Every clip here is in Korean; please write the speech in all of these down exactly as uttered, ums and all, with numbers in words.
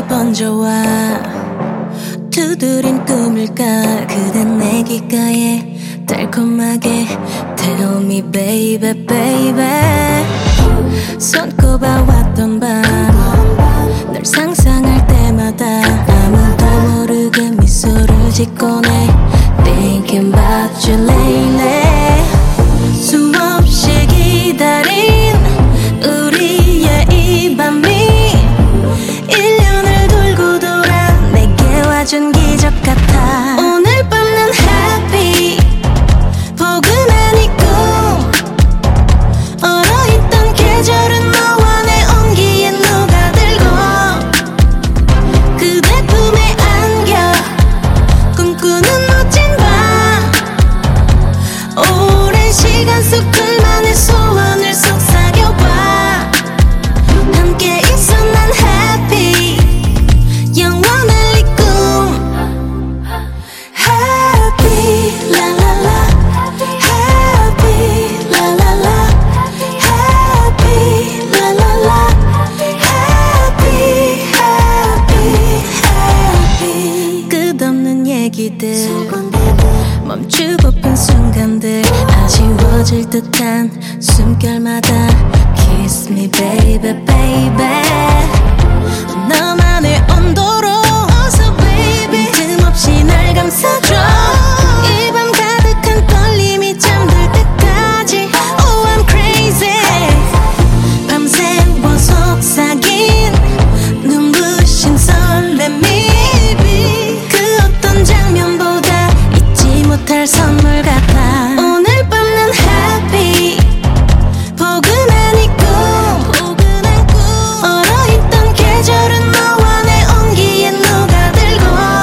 번져와 두드린 꿈일까 그댄 내 귓가에 달콤하게 Tell me baby baby 손꼽아왔던 밤 널 상상할 때마다 아무도 모르게 미소를 짓곤 해 Thinking about you lately 수없이 기다린 우리의 이 밤이 일 년을 돌고 돌아 내게 와준 기적 같아 오늘 밤 난 happy 포근한 이 꿈 얼어있던 계절은 너와 내 온기에 녹아들고 그대 품에 안겨 꿈꾸는 멋진 밤 오랜 시간 속 둘만의 소원을 속삭여봐 함께 있어 난 happy 영원할 이 꿈 Happy la la la Happy la la la Happy la la la Happy happy happy 끝없는 얘기들 멈추고픈 순간들 아쉬워질 듯한 숨결마다 Kiss me baby baby 너만의 온도로 어서 baby 틈없이 날 감싸줘 이 밤 가득한 떨림이 잠들 때까지 Oh I'm crazy 밤새워 속삭인 눈부신 설렘이 그 어떤 장면보다 잊지 못할 선물 같아 오늘 밤 난 happy 포근한 이 꿈 얼어있던 계절은 너와 내 온기에 녹아들고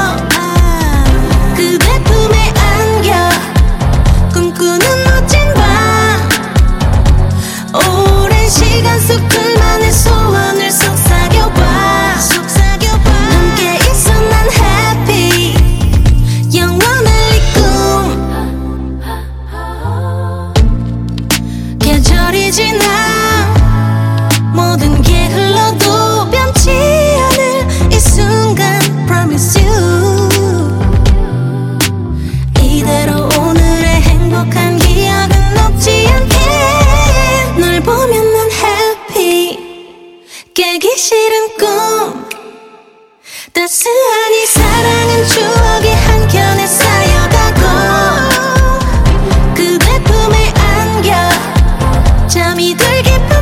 그대 품에 안겨 꿈꾸는 멋진 밤 오랜 시간 속 둘만의 소원을 속삭여봐 함께 있어 난 happy 영원할 이 꿈 계절이 지나 모든 게 흘러도 변치 않을 이 순간 Promise you 이대로 오늘의 행복한 기억은 녹지 않게 널 보면 난 happy 깨기 싫은 꿈 따스한 이 사랑은 추억의 한켠에 쌓여가고 그대 품에 안겨 잠이 들 깊은